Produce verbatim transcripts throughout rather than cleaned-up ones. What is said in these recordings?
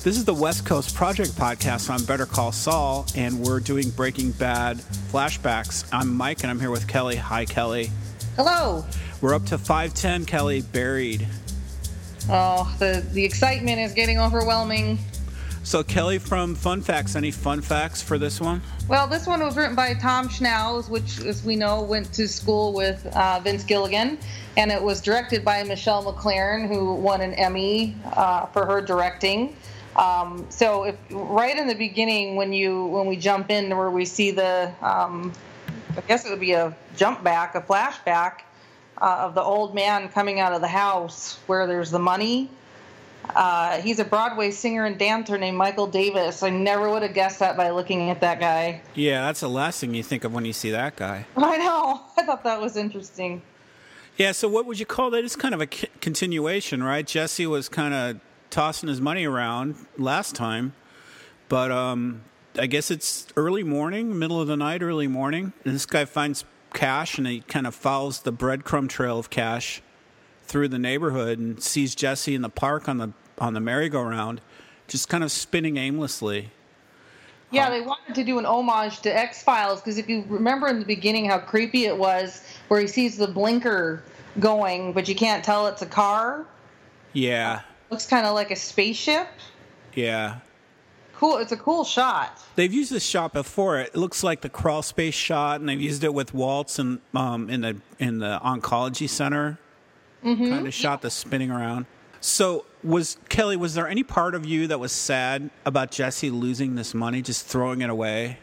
This is the West Coast Project Podcast on Better Call Saul, and we're doing Breaking Bad flashbacks. I'm Mike, and I'm here with Kelly. Hi, Kelly. Hello. We're up to five ten, Kelly, Buried. Oh, the, the excitement is getting overwhelming. So, Kelly, from Fun Facts, any fun facts for this one? Well, this one was written by Tom Schnauz, which, as we know, went to school with uh, Vince Gilligan, and it was directed by Michelle MacLaren, who won an Emmy uh, for her directing. Um, so, if right in the beginning, when you when we jump in where we see the, um, I guess it would be a jump back, a flashback uh, of the old man coming out of the house where there's the money. Uh, he's a Broadway singer and dancer named Michael Davis. I never would have guessed that by looking at that guy. Yeah, that's the last thing you think of when you see that guy. I know. I thought that was interesting. Yeah, so what would you call that? It's kind of a c- continuation, right? Jesse was kind of tossing his money around last time, but um, I guess it's early morning, middle of the night, early morning, and this guy finds cash, and he kind of follows the breadcrumb trail of cash through the neighborhood and sees Jesse in the park on the on the merry-go-round, just kind of spinning aimlessly. Yeah, they wanted to do an homage to X-Files, because if you remember in the beginning how creepy it was, where he sees the blinker going, but you can't tell it's a car. Yeah. Looks kind of like a spaceship. Yeah. Cool. It's a cool shot. They've used this shot before. It looks like the crawl space shot, and they've used it with Waltz and um, in the in the oncology center. Mm-hmm. Kind of shot the spinning around. So, was Kelly, was there any part of you that was sad about Jesse losing this money, just throwing it away?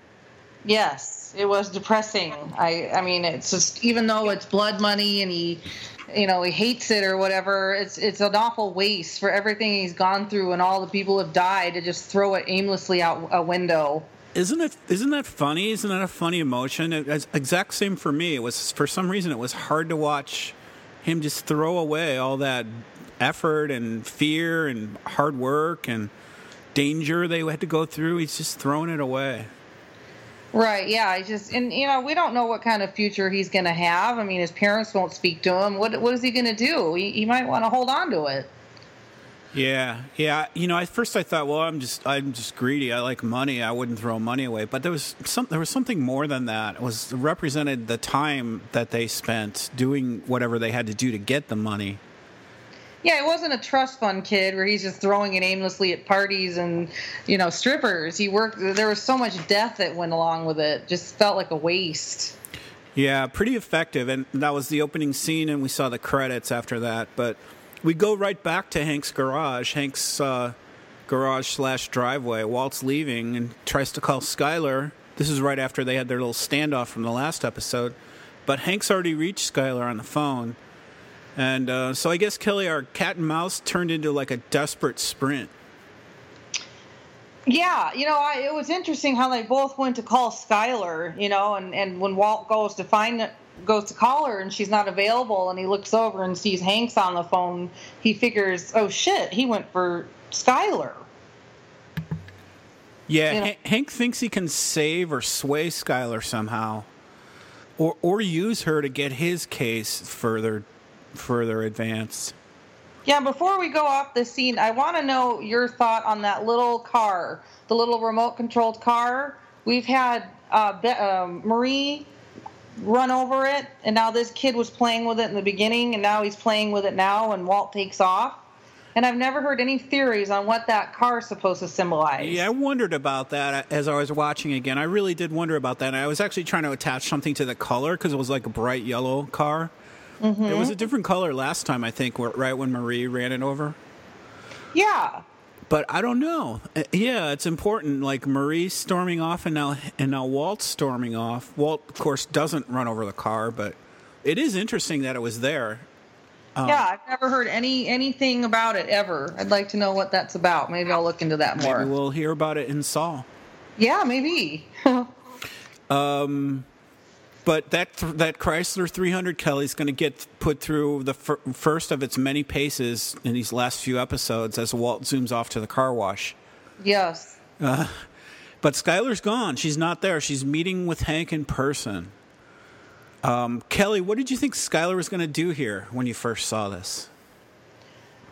Yes, it was depressing. I, I mean, it's just, even though it's blood money and he, you know, he hates it or whatever, it's it's an awful waste for everything he's gone through and all the people have died to just throw it aimlessly out a window. Isn't it? Isn't that funny? Isn't that a funny emotion? It, it's exact same for me. It was, for some reason, it was hard to watch him just throw away all that effort and fear and hard work and danger they had to go through. He's just throwing it away. Right, yeah. I just, and you know, we don't know what kind of future he's going to have. I mean, his parents won't speak to him. What what is he going to do? He, he might want to hold on to it. Yeah, yeah. You know, at first I thought, well, I'm just I'm just greedy. I like money. I wouldn't throw money away. But there was some there was something more than that. It was represented the time that they spent doing whatever they had to do to get the money. Yeah, it wasn't a trust fund kid where he's just throwing it aimlessly at parties and, you know, strippers. He worked. There was so much death that went along with it. Just felt like a waste. Yeah, pretty effective. And that was the opening scene, and we saw the credits after that. But we go right back to Hank's garage. Hank's uh, garage slash driveway. Walt's leaving and tries to call Skyler. This is right after they had their little standoff from the last episode. But Hank's already reached Skyler on the phone. And uh, so I guess, Kelly, our cat and mouse turned into like a desperate sprint. Yeah, you know, I, it was interesting how they both went to call Skyler, you know, and, and when Walt goes to find goes to call her and she's not available and he looks over and sees Hank's on the phone, he figures, oh, shit, he went for Skyler. Yeah, you know? H- Hank thinks he can save or sway Skyler somehow, or or use her to get his case further further advanced. Yeah, before we go off this scene, I want to know your thought on that little car, the little remote-controlled car. We've had uh, Be- um, Marie run over it, and now this kid was playing with it in the beginning, and now he's playing with it now, and Walt takes off. And I've never heard any theories on what that car is supposed to symbolize. Yeah, I wondered about that as I was watching again. I really did wonder about that. And I was actually trying to attach something to the color because it was like a bright yellow car. Mm-hmm. It was a different color last time, I think, right when Marie ran it over. Yeah. But I don't know. Yeah, it's important. Like Marie storming off and now and now Walt's storming off. Walt, of course, doesn't run over the car, but it is interesting that it was there. Um, yeah, I've never heard any anything about it ever. I'd like to know what that's about. Maybe I'll look into that more. Maybe we'll hear about it in Saul. Yeah, maybe. um... But that th- that Chrysler three hundred, Kelly's going to get put through the fir- first of its many paces in these last few episodes as Walt zooms off to the car wash. Yes. Uh, but Skyler's gone. She's not there. She's meeting with Hank in person. Um, Kelly, what did you think Skyler was going to do here when you first saw this?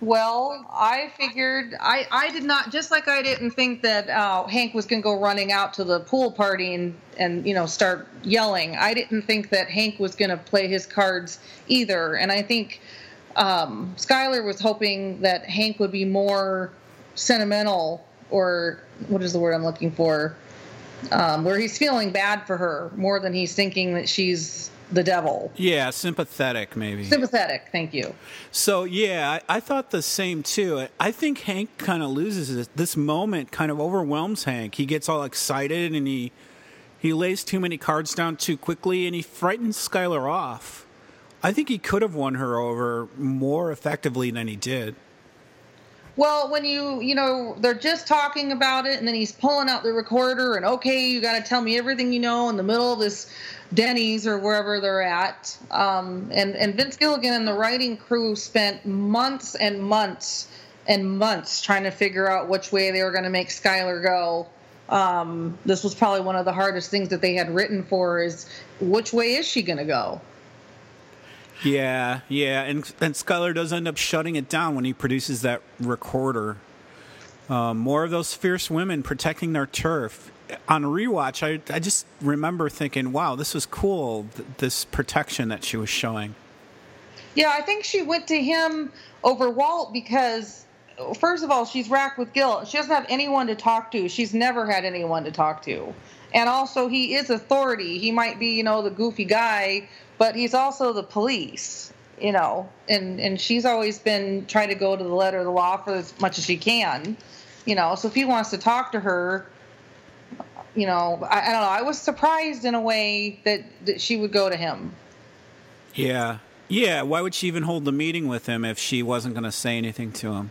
Well, I figured I, I did not, just like I didn't think that uh, Hank was going to go running out to the pool party and, and you know start yelling. I didn't think that Hank was going to play his cards either. And I think um, Skylar was hoping that Hank would be more sentimental, or what is the word I'm looking for, um, where he's feeling bad for her more than he's thinking that she's the devil. Yeah, sympathetic maybe. Sympathetic, thank you. So, yeah, I, I thought the same, too. I think Hank kind of loses it. This moment kind of overwhelms Hank. He gets all excited, and he he lays too many cards down too quickly, and he frightens Skylar off. I think he could have won her over more effectively than he did. Well, when you, you know, they're just talking about it, and then he's pulling out the recorder, and, okay, you got to tell me everything you know in the middle of this Denny's or wherever they're at. Um, and, and Vince Gilligan and the writing crew spent months and months and months trying to figure out which way they were going to make Skylar go. Um, this was probably one of the hardest things that they had written for, is which way is she going to go? Yeah, yeah, and and Skylar does end up shutting it down when he produces that recorder. Um, more of those fierce women protecting their turf. On rewatch, I I just remember thinking, wow, this was cool, th- this protection that she was showing. Yeah, I think she went to him over Walt because, first of all, she's racked with guilt. She doesn't have anyone to talk to. She's never had anyone to talk to. And also, he is authority. He might be, you know, the goofy guy, but he's also the police, you know. And, and she's always been trying to go to the letter of the law for as much as she can, you know. So if he wants to talk to her, you know, I, I don't know. I was surprised in a way that, that she would go to him. Yeah. Yeah, why would she even hold the meeting with him if she wasn't going to say anything to him?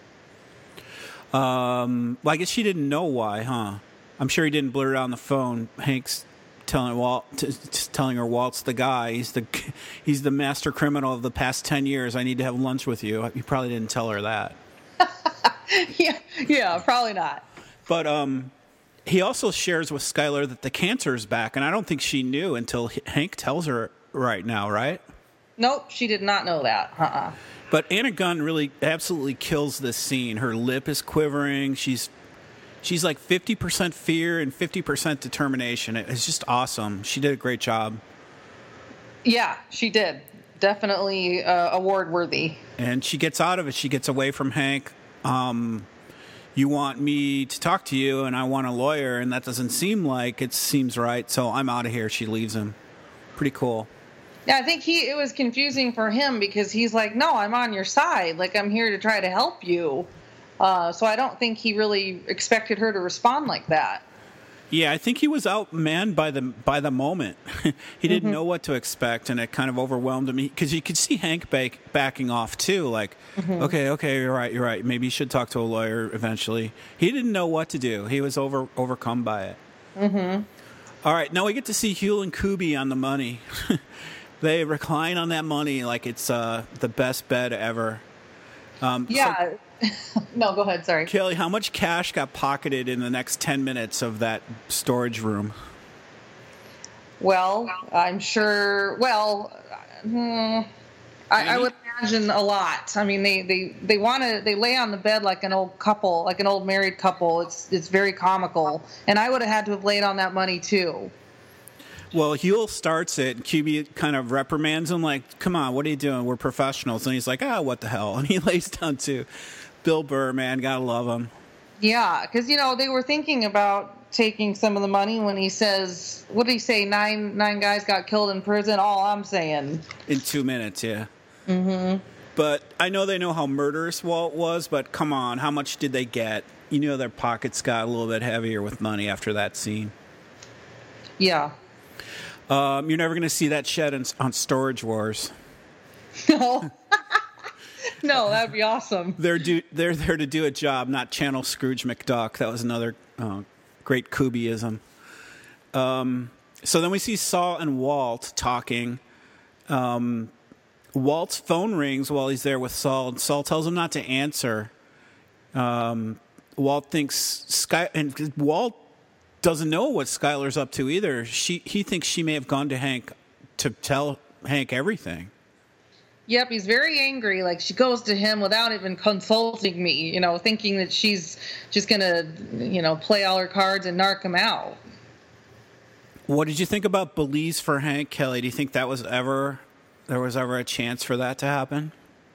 Um, well, I guess she didn't know why, huh? I'm sure he didn't blurt it out on the phone. Hank's telling Walt, t- t- telling her Walt's the guy. He's the he's the master criminal of the past ten years. I need to have lunch with you. He probably didn't tell her that. yeah, yeah, probably not. But um, he also shares with Skylar that the cancer's back, and I don't think she knew until Hank tells her right now, right? Nope, she did not know that. Uh-uh. But Anna Gunn really absolutely kills this scene. Her lip is quivering. She's she's like fifty percent fear and fifty percent determination. It's just awesome. She did a great job. Yeah, she did. Definitely uh, award worthy. And she gets out of it. She gets away from Hank. Um, you want me to talk to you, and I want a lawyer, and that doesn't seem like it seems right, so I'm out of here. She leaves him. Pretty cool. Yeah, I think he it was confusing for him because he's like, no, I'm on your side. Like, I'm here to try to help you. Uh, so I don't think he really expected her to respond like that. Yeah, I think he was outmanned by the by the moment. He didn't Mm-hmm. know what to expect, and it kind of overwhelmed him. Because you could see Hank back, backing off, too. Like, Mm-hmm. okay, okay, you're right, you're right. Maybe you should talk to a lawyer eventually. He didn't know what to do. He was over overcome by it. Mm-hmm. All right, now we get to see Huell and Kuby on the money. They recline on that money like it's uh, the best bed ever. Um, Yeah. So, no, go ahead. Sorry. Kelly, how much cash got pocketed in the next ten minutes of that storage room? Well, I'm sure. Well, hmm, I, I would imagine a lot. I mean, they they they want to they lay on the bed like an old couple, like an old married couple. It's it's very comical, and I would have had to have laid on that money too. Well, Huell starts it, and Kuby kind of reprimands him, like, come on, what are you doing? We're professionals. And he's like, ah, what the hell? And he lays down too. Bill Burr, man, gotta love him. Yeah, because, you know, they were thinking about taking some of the money when he says, what did he say, nine nine guys got killed in prison? All I'm saying. In two minutes, yeah. Mm-hmm. But I know they know how murderous Walt was, but come on, how much did they get? You know their pockets got a little bit heavier with money after that scene. Yeah. Um, you're never going to see that shed in, on Storage Wars. No. No, that'd be awesome. They're do, they're there to do a job, not channel Scrooge McDuck. That was another uh, great Kubyism. Um, so then we see Saul and Walt talking. Um, Walt's phone rings while he's there with Saul, and Saul tells him not to answer. Um, Walt thinks Sky and Walt doesn't know what Skylar's up to either. She he thinks she may have gone to Hank to tell Hank everything. Yep, he's very angry. Like, she goes to him without even consulting me, you know, thinking that she's just going to, you know, play all her cards and narc him out. What did you think about Belize for Hank, Kelly? Do you think that was ever, there was ever a chance for that to happen?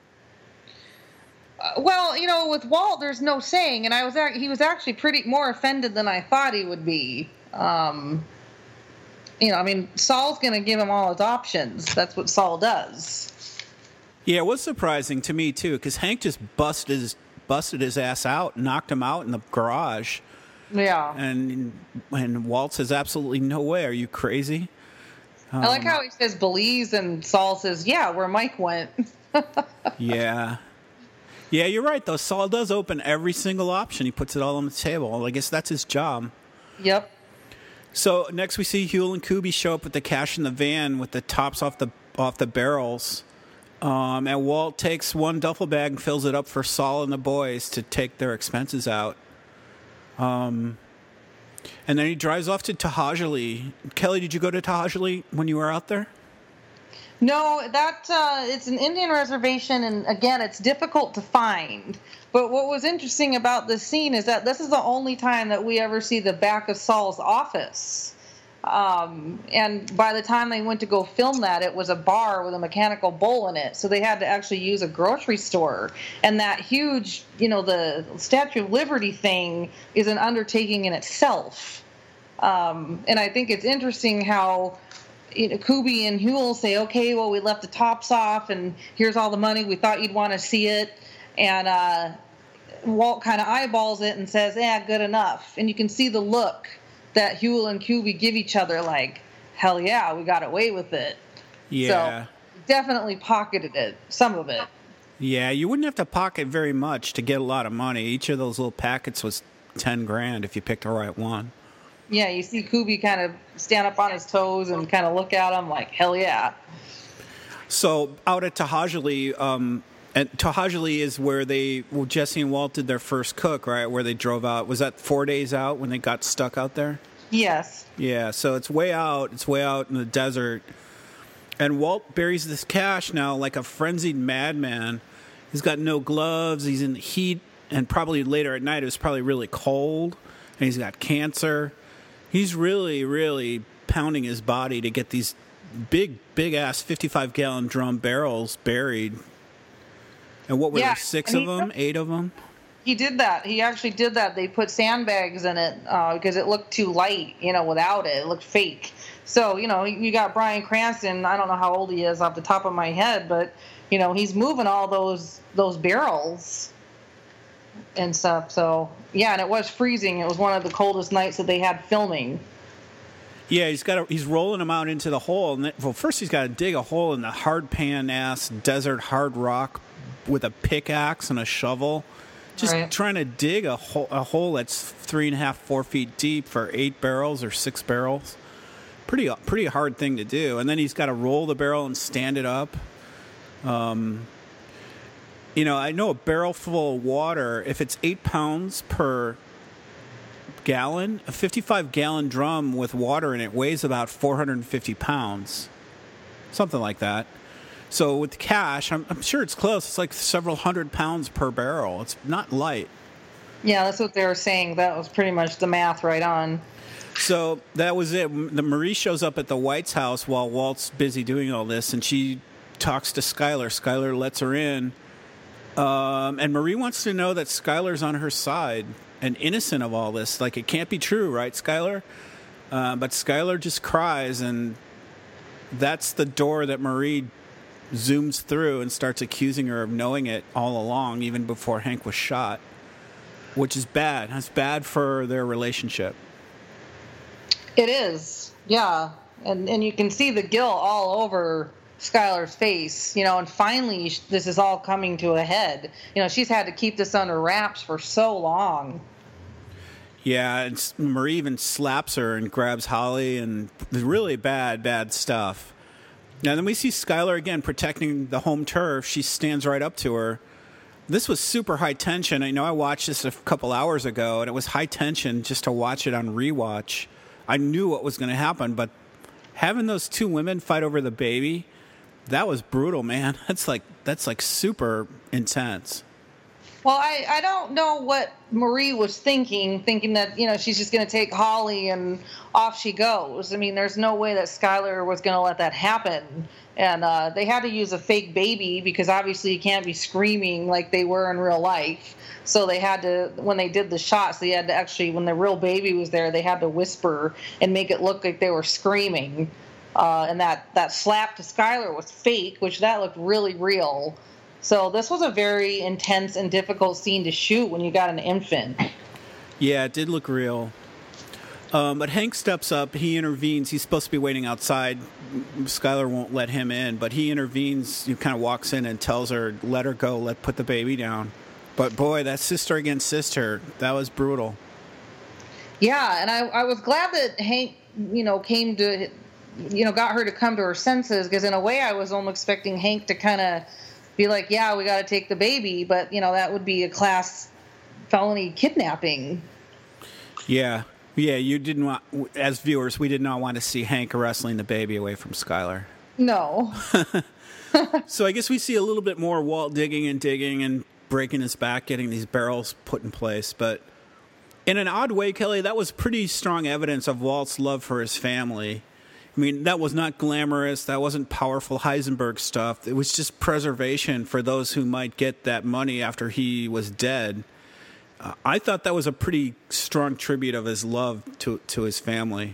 Uh, well, you know, with Walt, there's no saying, and I was he was actually pretty more offended than I thought he would be. Um, you know, I mean, Saul's going to give him all his options. That's what Saul does. Yeah, it was surprising to me, too, because Hank just busted his, busted his ass out, knocked him out in the garage. Yeah. And and Walt says, absolutely no way. Are you crazy? Um, I like how he says Belize, and Saul says, yeah, where Mike went. yeah. Yeah, you're right, though. Saul does open every single option. He puts it all on the table. I guess that's his job. Yep. So next we see Huell and Kuby show up with the cash in the van with the tops off the off the barrels. Um, and Walt takes one duffel bag and fills it up for Saul and the boys to take their expenses out. Um, and then he drives off to Tahajali. Kelly, did you go to Tahajali when you were out there? No, that uh, it's an Indian reservation, and again, it's difficult to find. But what was interesting about this scene is that this is the only time that we ever see the back of Saul's office. Um, and by the time they went to go film that, it was a bar with a mechanical bull in it. So they had to actually use a grocery store. And that huge, you know, the Statue of Liberty thing is an undertaking in itself. Um, and I think it's interesting how, you know, Kuby and Huell say, okay, well, we left the tops off and here's all the money. We thought you'd want to see it. And uh, Walt kind of eyeballs it and says, yeah, good enough. And you can see the look that Huell and Kuby give each other, like, hell yeah, we got away with it. Yeah. So definitely pocketed it, some of it. Yeah, you wouldn't have to pocket very much to get a lot of money. Each of those little packets was ten grand if you picked the right one. Yeah, you see Kuby kind of stand up on his toes and kind of look at him like, hell yeah. So out at Tahajali, um, and Tahajali is where they, well, Jesse and Walt did their first cook, right? Where they drove out. Was that four days out when they got stuck out there? Yes. Yeah, so it's way out. It's way out in the desert. And Walt buries this cash now like a frenzied madman. He's got no gloves. He's in the heat. And probably later at night, it was probably really cold. And he's got cancer. He's really, really pounding his body to get these big, big-ass fifty-five gallon drum barrels buried. And what were yeah, there, six of them, eight of them? He did that. He actually did that. They put sandbags in it uh, because it looked too light, you know, without it. It looked fake. So, you know, you got Bryan Cranston. I don't know how old he is off the top of my head, but, you know, he's moving all those those barrels and stuff. So, yeah, and it was freezing. It was one of the coldest nights that they had filming. Yeah, he's got a, he's rolling them out into the hole. And then, well, first he's got to dig a hole in the hard pan ass desert hard rock with a pickaxe and a shovel, just right. trying to dig a hole, a hole that's three and a half, four feet deep for eight barrels or six barrels. Pretty pretty hard thing to do. And then he's got to roll the barrel and stand it up. Um, you know, I know a barrel full of water, if it's eight pounds per gallon, a fifty-five gallon drum with water in it weighs about four hundred fifty pounds, something like that. So with cash, I'm, I'm sure it's close. It's like several hundred pounds per barrel. It's not light. Yeah, that's what they were saying. That was pretty much the math right on. So that was it. The Marie shows up at the White's house while Walt's busy doing all this, and she talks to Skyler. Skyler lets her in. Um, and Marie wants to know that Skyler's on her side and innocent of all this. Like, it can't be true, right, Skyler? Uh, but Skyler just cries, and that's the door that Marie zooms through and starts accusing her of knowing it all along, even before Hank was shot, which is bad. It's bad for their relationship. It is, yeah. And and you can see the guilt all over Skyler's face, you know, and finally this is all coming to a head. You know, she's had to keep this under wraps for so long. Yeah, and Marie even slaps her and grabs Holly, and really bad, bad stuff. Now, then we see Skyler again protecting the home turf. She stands right up to her. This was super high tension. I know I watched this a couple hours ago, and it was high tension just to watch it on rewatch. I knew what was going to happen, but having those two women fight over the baby, That was brutal, man. That's like that's like super intense. Well, I, I don't know what Marie was thinking, thinking that, you know, she's just going to take Holly and off she goes. I mean, there's no way that Skylar was going to let that happen. And uh, they had to use a fake baby because obviously you can't be screaming like they were in real life. So they had to, when they did the shots, they had to actually, when the real baby was there, they had to whisper and make it look like they were screaming. Uh, and that, that slap to Skylar was fake, which that looked really real. So this was a very intense and difficult scene to shoot when you got an infant. Yeah, it did look real. Um, but Hank steps up. He intervenes. He's supposed to be waiting outside. Skylar won't let him in, but he intervenes. He kind of walks in and tells her, let her go, let put the baby down. But boy, that sister against sister, that was brutal. Yeah, and I, I was glad that Hank, you know, came to, you know, got her to come to her senses, because in a way I was almost expecting Hank to kind of be like, yeah, we got to take the baby, but, you know, that would be a class felony kidnapping. Yeah. Yeah, you didn't want, as viewers, we did not want to see Hank wrestling the baby away from Skylar. No. So I guess we see a little bit more Walt digging and digging and breaking his back, getting these barrels put in place. But in an odd way, Kelly, that was pretty strong evidence of Walt's love for his family. I mean, that was not glamorous. That wasn't powerful Heisenberg stuff. It was just preservation for those who might get that money after he was dead. Uh, I thought that was a pretty strong tribute of his love to to his family.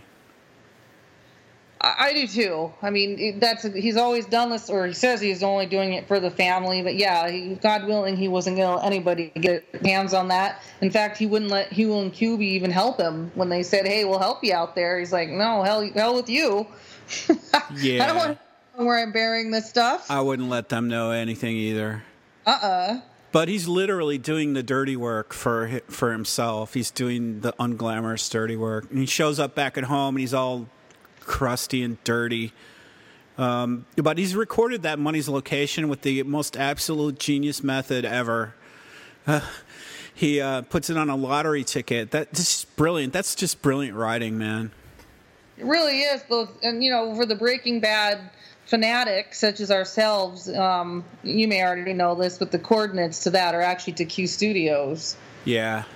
I, I do too. I mean, that's he's always done this, or he says he's only doing it for the family. But yeah, he, God willing, he wasn't going to let anybody get hands on that. In fact, he wouldn't let Huell and Cubie even help him when they said, "Hey, we'll help you out there." He's like, "No, hell, hell with you." Yeah, I don't want to know where I'm burying this stuff. I wouldn't let them know anything either. Uh-uh. But he's literally doing the dirty work for for himself. He's doing the unglamorous dirty work. And he shows up back at home, and he's all crusty and dirty. Um, but he's recorded that money's location with the most absolute genius method ever. Uh, he uh, puts it on a lottery ticket. That's just brilliant. That's just brilliant writing, man. It really is. Those, and, you know, for the Breaking Bad fanatics such as ourselves, um, you may already know this, but the coordinates to that are actually to Q Studios. Yeah.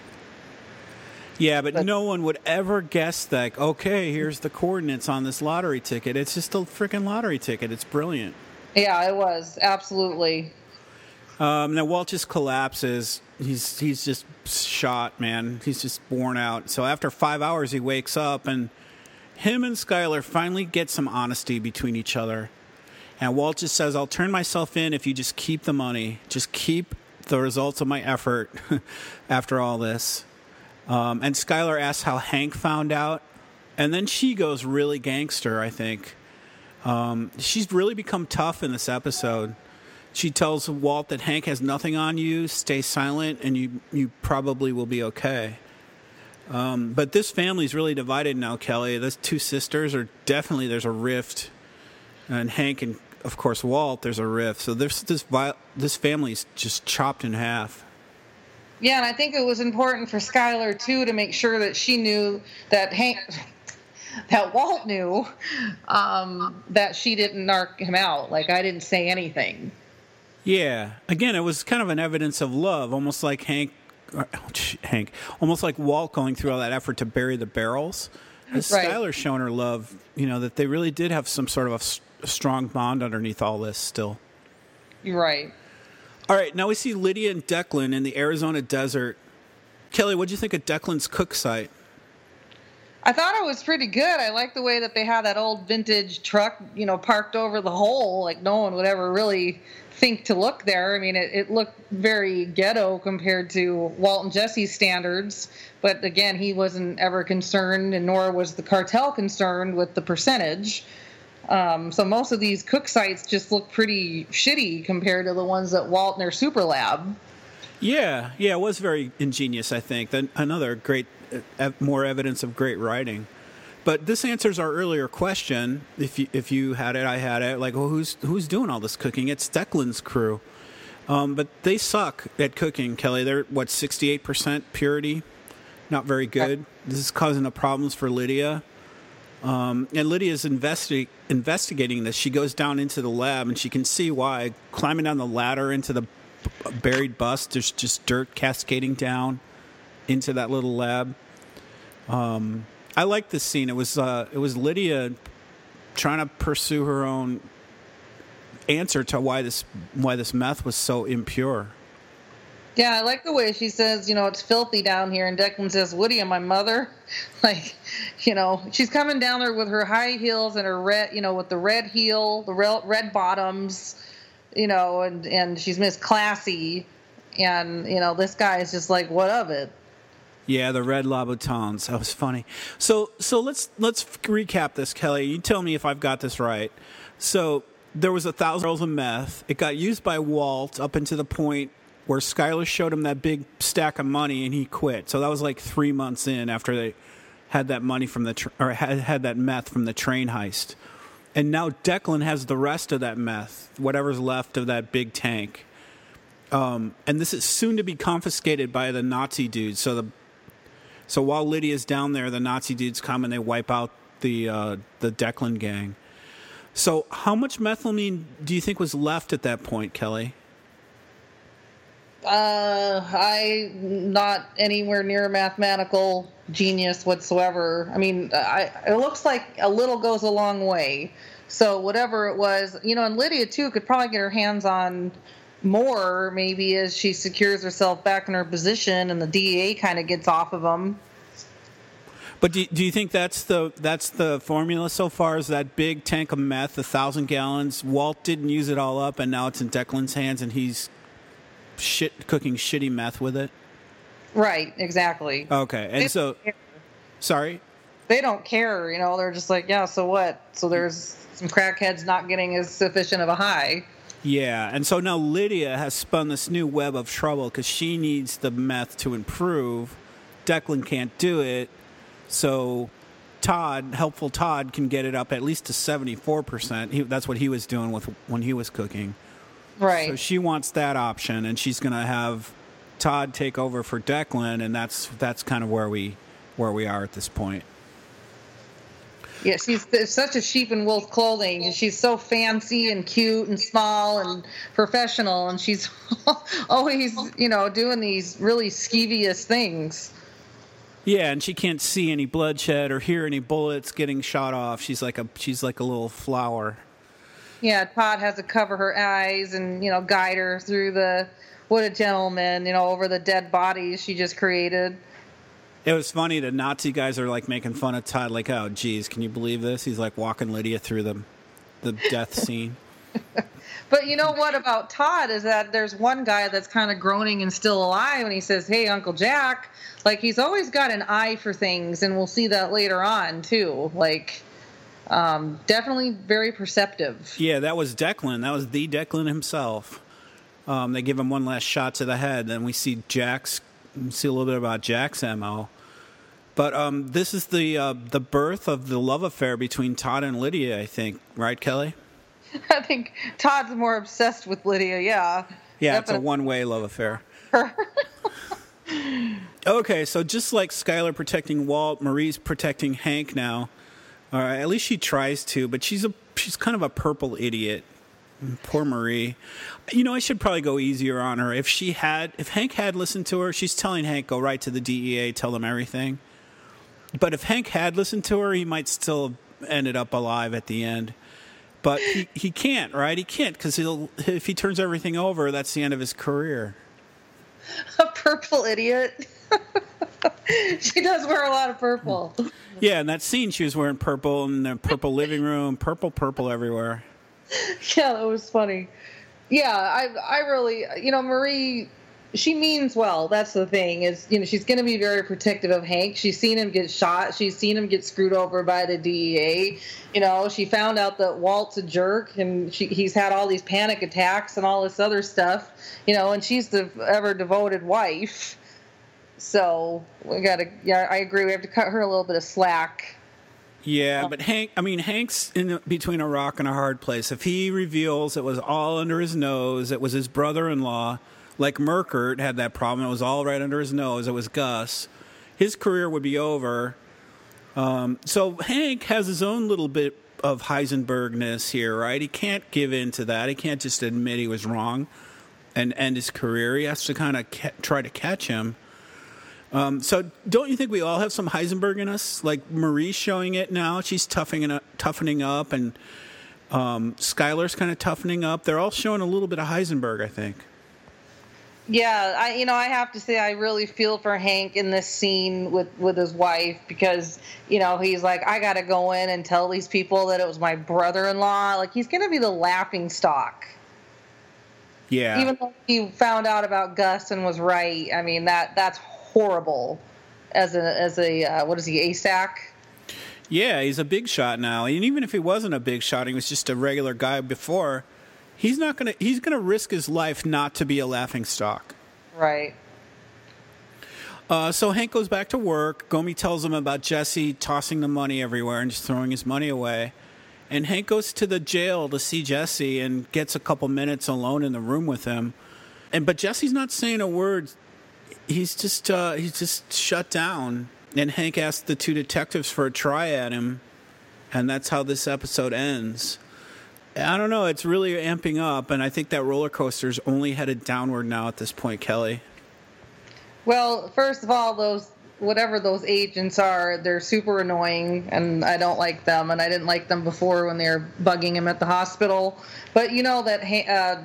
Yeah, but, but no one would ever guess that, okay, here's the coordinates on this lottery ticket. It's just a freaking lottery ticket. It's brilliant. Yeah, it was. Absolutely. Um, now, Walt just collapses. He's he's just shot, man. He's just worn out. So after five hours, he wakes up, and him and Skylar finally get some honesty between each other. And Walt just says, I'll turn myself in if you just keep the money. Just keep the results of my effort after all this. Um, and Skylar asks how Hank found out. And then she goes really gangster, I think. Um, she's really become tough in this episode. She tells Walt that Hank has nothing on you, stay silent, and you, you probably will be okay. Um, but this family's really divided now, Kelly. Those two sisters are definitely, there's a rift. And Hank and, of course, Walt, there's a rift. So there's this this family's just chopped in half. Yeah, and I think it was important for Skylar, too, to make sure that she knew that Hank, that Walt knew um, that she didn't narc him out. Like, I didn't say anything. Yeah. Again, it was kind of an evidence of love, almost like Hank, or, oh, Hank, almost like Walt going through all that effort to bury the barrels. As Right. Skylar's showing her love, you know, that they really did have some sort of a, a strong bond underneath all this still. You're right. All right, now we see Lydia and Declan in the Arizona desert. Kelly, what'd you think of Declan's cook site? I thought it was pretty good. I like the way that they had that old vintage truck, you know, parked over the hole. Like, no one would ever really think to look there. I mean, it, it looked very ghetto compared to Walt and Jesse's standards. But again, he wasn't ever concerned, and nor was the cartel concerned with the percentage. Um, so most of these cook sites just look pretty shitty compared to the ones at Walt and their super lab. Yeah, yeah, it was very ingenious, I think. Then another great, uh, more evidence of great writing. But this answers our earlier question. If you if you had it, I had it. Like, well, who's who's doing all this cooking? It's Declan's crew. Um, but they suck at cooking, Kelly. They're, what, sixty-eight percent purity? Not very good. This is causing the problems for Lydia. Um, and Lydia's investi- investigating this. She goes down into the lab, and she can see why. Climbing down the ladder into the b- buried bust, there's just dirt cascading down into that little lab. Um, I like this scene. It was uh, it was Lydia trying to pursue her own answer to why this why this meth was so impure. Yeah, I like the way she says, you know, it's filthy down here. And Declan says, Woody and my mother. Like, you know, she's coming down there with her high heels and her red, you know, with the red heel, the red bottoms, you know, and, and she's Miss Classy. And, you know, this guy is just like, what of it? Yeah, the red Louboutins. That was funny. So so let's let's recap this, Kelly. You tell me if I've got this right. So there was a thousand barrels of meth. It got used by Walt up into the point where Skyler showed him that big stack of money and he quit. So that was like three months in after they had that money from the tr- or had, had that meth from the train heist. And now Declan has the rest of that meth, whatever's left of that big tank. Um, and this is soon to be confiscated by the Nazi dudes. So the so while Lydia's down there, the Nazi dudes come and they wipe out the uh, the Declan gang. So how much methylamine do you think was left at that point, Kelly? Uh, I not anywhere near a mathematical genius whatsoever. I mean, I, it looks like a little goes a long way. So whatever it was, you know, and Lydia too could probably get her hands on more, maybe as she secures herself back in her position, and the D E A kind of gets off of them. But do, do you think that's the that's the formula so far? Is that big tank of meth, a thousand gallons? Walt didn't use it all up, and now it's in Declan's hands, and he's shit cooking shitty meth with it. Right, exactly. Okay, and they so, sorry, they don't care. You know, they're just like, yeah, so what? So there's some crackheads not getting as sufficient of a high. Yeah, and so now Lydia has spun this new web of trouble because she needs the meth to improve. Declan can't do it, so Todd, helpful Todd, can get it up at least to seventy-four percent. He, that's what he was doing with when he was cooking. Right. So she wants that option, and she's going to have Todd take over for Declan, and that's that's kind of where we where we are at this point. Yeah, she's such a sheep in wolf clothing. She's so fancy and cute and small and professional, and she's always, you know, doing these really skeevious things. Yeah, and she can't see any bloodshed or hear any bullets getting shot off. She's like a she's like a little flower. Yeah, Todd has to cover her eyes and, you know, guide her through the, what a gentleman, you know, over the dead bodies she just created. It was funny. The Nazi guys are like making fun of Todd, like, oh, geez, can you believe this? He's like walking Lydia through the, the death scene. But you know what about Todd is that there's one guy that's kind of groaning and still alive, and he says, hey, Uncle Jack, like he's always got an eye for things, and we'll see that later on, too. Like... Um, definitely very perceptive. Yeah, that was Declan. That was the Declan himself. Um, they give him one last shot to the head. Then we see Jack's, we see a little bit about Jack's M O. But um, this is the uh, the birth of the love affair between Todd and Lydia, I think. Right, Kelly? I think Todd's more obsessed with Lydia, yeah. Yeah, Definitely. It's a one-way love affair. Okay, so just like Skyler protecting Walt, Marie's protecting Hank now. All right, at least she tries to, but she's a she's kind of a purple idiot. Poor Marie. You know, I should probably go easier on her. If she had, if Hank had listened to her, she's telling Hank, go right to the D E A, tell them everything. But if Hank had listened to her, he might still have ended up alive at the end. But he, he can't, right? He can't, because he'll if he turns everything over, that's the end of his career. A purple idiot. She does wear a lot of purple. Yeah, in that scene, she was wearing purple in the purple living room, purple, purple everywhere. Yeah, that was funny. Yeah, I, I really, you know, Marie, she means well. That's the thing is, you know, she's going to be very protective of Hank. She's seen him get shot. She's seen him get screwed over by the D E A. You know, she found out that Walt's a jerk and she, he's had all these panic attacks and all this other stuff, you know, and she's the ever devoted wife. So we got to, yeah, I agree. We have to cut her a little bit of slack. Yeah, but Hank, I mean, Hank's in between a rock and a hard place. If he reveals it was all under his nose, it was his brother-in-law, like Merkert had that problem. It was all right under his nose. It was Gus. His career would be over. Um, so Hank has his own little bit of Heisenbergness here, right? He can't give in to that. He can't just admit he was wrong and end his career. He has to kind of ca- try to catch him. Um, so don't you think we all have some Heisenberg in us? Like Marie's showing it now. She's toughening up, toughening up and um, Skylar's kind of toughening up. They're all showing a little bit of Heisenberg, I think. Yeah, I you know I have to say I really feel for Hank in this scene with, with his wife because you know he's like, I got to go in and tell these people that it was my brother-in-law. Like he's going to be the laughing stock. Yeah. Even though he found out about Gus and was right. I mean that that's horrible. As a as a uh, what is he, A S A C? Yeah, he's a big shot now. And even if he wasn't a big shot, he was just a regular guy before. He's not gonna. He's gonna risk his life not to be a laughingstock. Right. Uh, so Hank goes back to work. Gomi tells him about Jesse tossing the money everywhere and just throwing his money away. And Hank goes to the jail to see Jesse and gets a couple minutes alone in the room with him. And but Jesse's not saying a word. He's just uh, he's just shut down. And Hank asks the two detectives for a try at him, and that's how this episode ends. I don't know. It's really amping up, and I think that roller coaster's only headed downward now at this point, Kelly. Well, first of all, those whatever those agents are, they're super annoying, and I don't like them, and I didn't like them before when they were bugging him at the hospital. But you know that uh,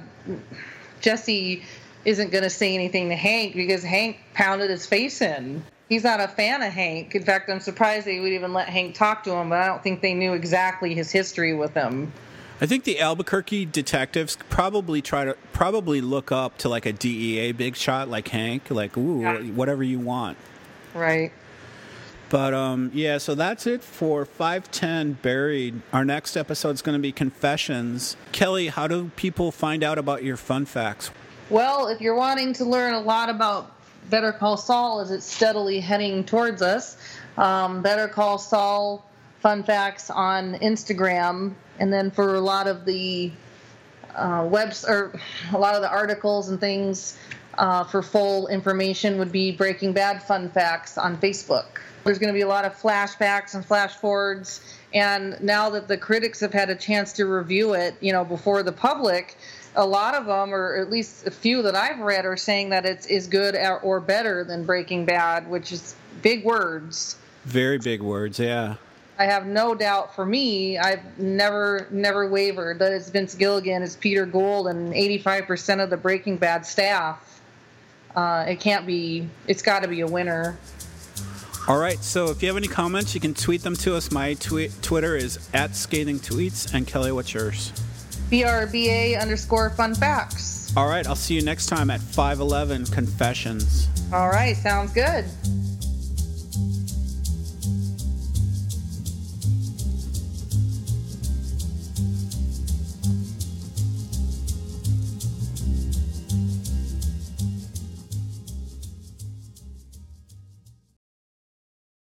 Jesse isn't going to say anything to Hank because Hank pounded his face in. He's not a fan of Hank. In fact, I'm surprised they would even let Hank talk to him, but I don't think they knew exactly his history with him. I think the Albuquerque detectives probably try to probably look up to like a D E A big shot like Hank, like ooh, yeah. Whatever you want. Right. But um, yeah, so that's it for five ten Buried. Our next episode is going to be Confessions. Kelly, how do people find out about your fun facts? Well, if you're wanting to learn a lot about Better Call Saul as it's steadily heading towards us, um, Better Call Saul fun facts on Instagram. And then for a lot of the uh, webs or a lot of the articles and things uh, for full information would be Breaking Bad fun facts on Facebook. There's going to be a lot of flashbacks and flash forwards. And now that the critics have had a chance to review it, you know, before the public, a lot of them, or at least a few that I've read, are saying that it's is good or better than Breaking Bad, which is big words. Very big words, yeah. I have no doubt for me, I've never, never wavered that it's Vince Gilligan, it's Peter Gould, and eighty-five percent of the Breaking Bad staff. Uh, it can't be, it's got to be a winner. All right, so if you have any comments, you can tweet them to us. My tweet, Twitter is at Scathing Tweets. And Kelly, what's yours? B R B A underscore fun facts. All right, I'll see you next time at five eleven Confessions. All right, sounds good.